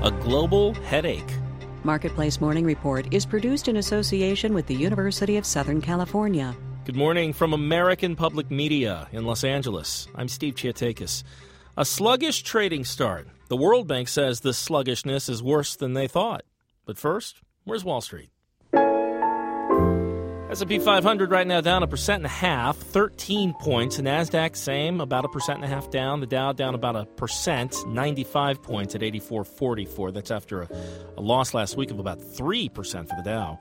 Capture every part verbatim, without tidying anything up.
a global headache. Marketplace Morning Report is produced in association with the University of Southern California. Good morning from American Public Media in Los Angeles. I'm Steve Chiatakis. A sluggish trading start. The World Bank says the sluggishness is worse than they thought. But first, where's Wall Street? S and P five hundred right now down a percent and a half, thirteen points. The NASDAQ, same, about a percent and a half down. The Dow down about a percent, ninety-five points at eighty-four forty-four. That's after a, a loss last week of about three percent for the Dow.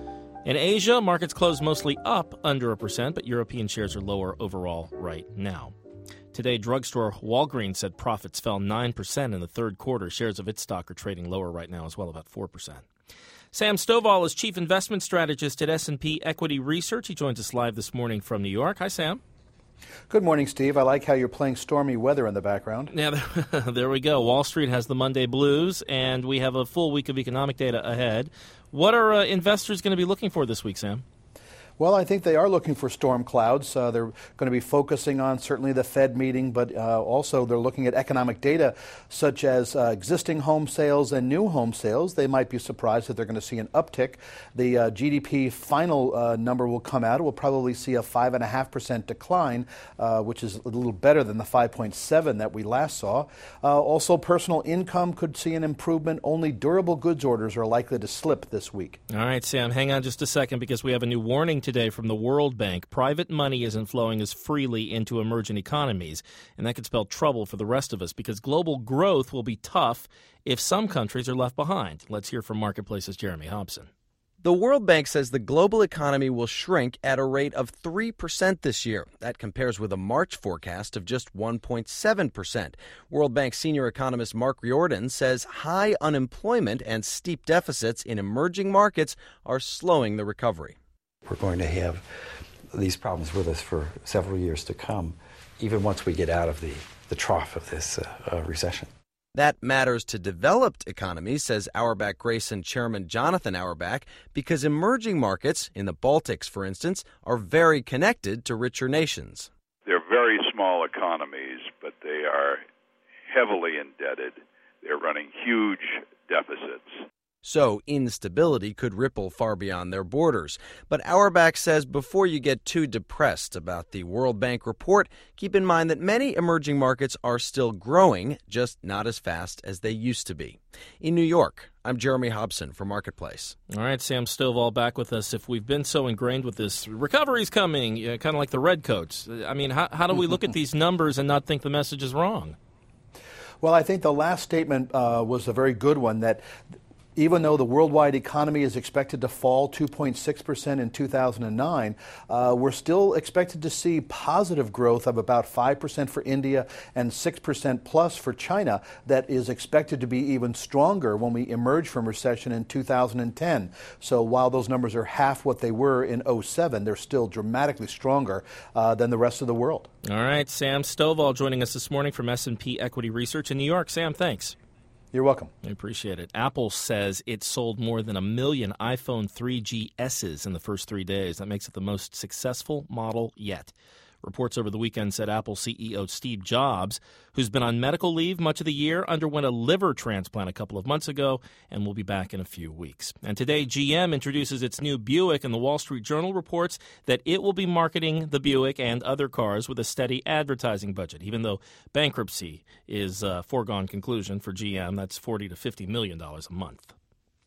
In Asia, markets closed mostly up under a percent, but European shares are lower overall right now. Today, drugstore Walgreens said profits fell nine percent in the third quarter. Shares of its stock are trading lower right now as well, about four percent. Sam Stovall is Chief Investment Strategist at S and P Equity Research. He joins us live this morning from New York. Hi, Sam. Good morning, Steve. I like how you're playing stormy weather in the background. Yeah, there, there we go. Wall Street has the Monday blues, and we have a full week of economic data ahead. What are uh, investors going to be looking for this week, Sam? Well, I think they are looking for storm clouds. Uh, they're going to be focusing on certainly the Fed meeting, but uh, also they're looking at economic data such as uh, existing home sales and new home sales. They might be surprised that they're going to see an uptick. The uh, G D P final uh, number will come out. We'll probably see a five point five percent decline, uh, which is a little better than the five point seven that we last saw. Uh, also, personal income could see an improvement. Only durable goods orders are likely to slip this week. All right, Sam, hang on just a second because we have a new warning today from the World Bank. Private money isn't flowing as freely into emerging economies, and that could spell trouble for the rest of us because global growth will be tough if some countries are left behind. Let's hear from Marketplace's Jeremy Hobson. The World Bank says the global economy will shrink at a rate of three percent this year. That compares with a March forecast of just one point seven percent. World Bank senior economist Mark Riordan says high unemployment and steep deficits in emerging markets are slowing the recovery. We're going to have these problems with us for several years to come, even once we get out of the, the trough of this uh, uh, recession. That matters to developed economies, says Auerbach Grayson chairman Jonathan Auerbach, because emerging markets, in the Baltics, for instance, are very connected to richer nations. They're very small economies, but they are heavily indebted. They're running huge deficits. So instability could ripple far beyond their borders. But Auerbach says before you get too depressed about the World Bank report, keep in mind that many emerging markets are still growing, just not as fast as they used to be. In New York, I'm Jeremy Hobson for Marketplace. All right, Sam Stovall back with us. If we've been so ingrained with this, recovery's coming, you know, kind of like the Redcoats. I mean, how, how do we look at these numbers and not think the message is wrong? Well, I think the last statement uh, was a very good one, that even though the worldwide economy is expected to fall two point six percent in two thousand nine, uh, we're still expected to see positive growth of about five percent for India and six percent plus for China. That is expected to be even stronger when we emerge from recession in two thousand ten. So while those numbers are half what they were in oh seven, they're still dramatically stronger uh, than the rest of the world. All right, Sam Stovall joining us this morning from S and P Equity Research in New York. Sam, thanks. You're welcome. I appreciate it. Apple says it sold more than a million iPhone three G S's in the first three days. That makes it the most successful model yet. Reports over the weekend said Apple C E O Steve Jobs, who's been on medical leave much of the year, underwent a liver transplant a couple of months ago and will be back in a few weeks. And today, G M introduces its new Buick, and the Wall Street Journal reports that it will be marketing the Buick and other cars with a steady advertising budget, even though bankruptcy is a foregone conclusion for G M. That's forty to fifty million dollars a month.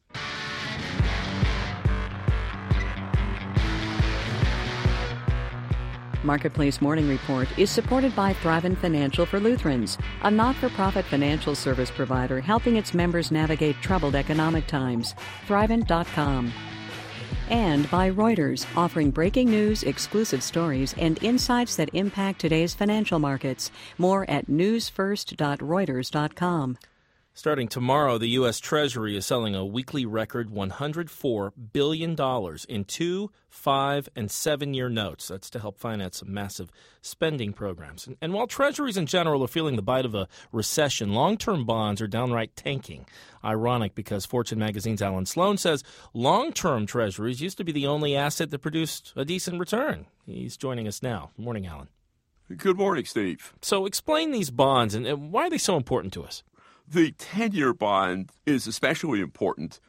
Marketplace Morning Report is supported by Thrivent Financial for Lutherans, a not-for-profit financial service provider helping its members navigate troubled economic times. Thrivent dot com. And by Reuters, offering breaking news, exclusive stories, and insights that impact today's financial markets. More at news first dot reuters dot com. Starting tomorrow, the U S. Treasury is selling a weekly record one hundred four billion dollars in two, five, and seven-year notes. That's to help finance massive spending programs. And, and while treasuries in general are feeling the bite of a recession, long-term bonds are downright tanking. Ironic because Fortune magazine's Alan Sloan says long-term treasuries used to be the only asset that produced a decent return. He's joining us now. Good morning, Alan. Good morning, Steve. So explain these bonds and, and why are they so important to us? The ten-year bond is especially important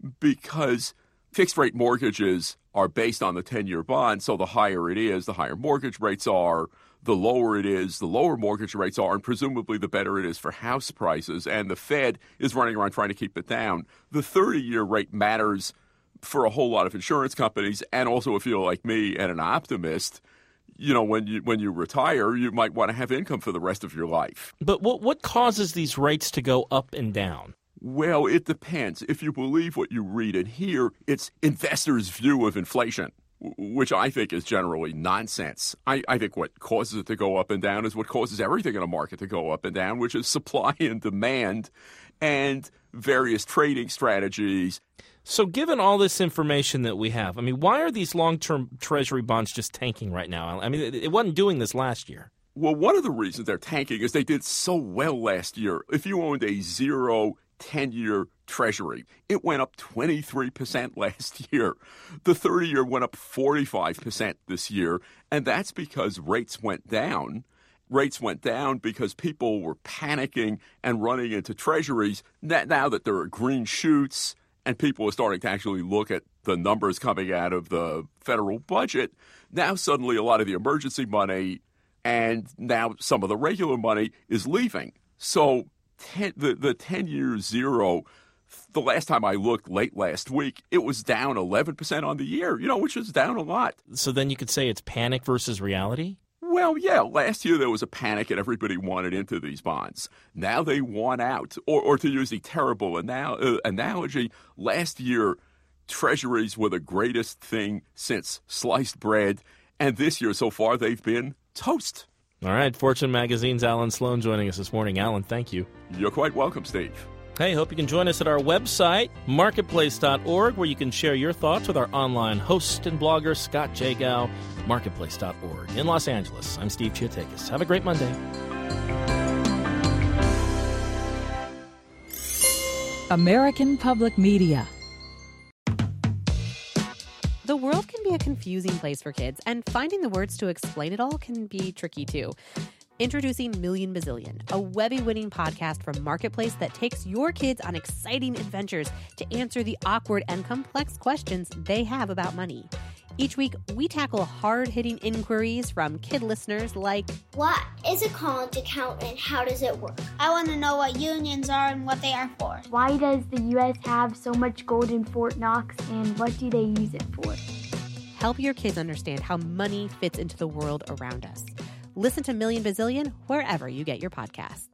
because fixed-rate mortgages are based on the ten-year bond, so the higher it is, the higher mortgage rates are. The lower it is, the lower mortgage rates are, and presumably the better it is for house prices. And the Fed is running around trying to keep it down. The thirty-year rate matters for a whole lot of insurance companies, and also if you're like me and an optimist, you know, when you when you retire, you might want to have income for the rest of your life. But what what causes these rates to go up and down? Well, it depends. If you believe what you read and hear, it's investors' view of inflation, which I think is generally nonsense. I, I think what causes it to go up and down is what causes everything in a market to go up and down, which is supply and demand and various trading strategies. So given all this information that we have, I mean, why are these long-term Treasury bonds just tanking right now? I mean, it, it wasn't doing this last year. Well, one of the reasons they're tanking is they did so well last year. If you owned a zero ten-year Treasury, it went up twenty-three percent last year. The thirty-year went up forty-five percent this year, and that's because rates went down. Rates went down because people were panicking and running into Treasuries. Now that there are green shoots and people are starting to actually look at the numbers coming out of the federal budget, now suddenly a lot of the emergency money and now some of the regular money is leaving. So ten, the, the ten-year zero, the last time I looked late last week, it was down eleven percent on the year, you know, which is down a lot. So then you could say it's panic versus reality? Well, yeah, last year there was a panic and everybody wanted into these bonds. Now they want out. Or, or to use the terrible anal- uh, analogy, last year Treasuries were the greatest thing since sliced bread, and this year so far they've been toast. All right, Fortune Magazine's Alan Sloan joining us this morning. Alan, thank you. You're quite welcome, Steve. Hey, hope you can join us at our website, marketplace dot org, where you can share your thoughts with our online host and blogger, Scott Jagow, marketplace dot org. In Los Angeles, I'm Steve Chiatakis. Have a great Monday. American Public Media. The world can be a confusing place for kids, and finding the words to explain it all can be tricky too. Introducing Million Bazillion, a Webby-winning podcast from Marketplace that takes your kids on exciting adventures to answer the awkward and complex questions they have about money. Each week, we tackle hard-hitting inquiries from kid listeners like, what is a college account and how does it work? I want to know what unions are and what they are for. Why does the U S have so much gold in Fort Knox and what do they use it for? Help your kids understand how money fits into the world around us. Listen to Million Bazillion wherever you get your podcasts.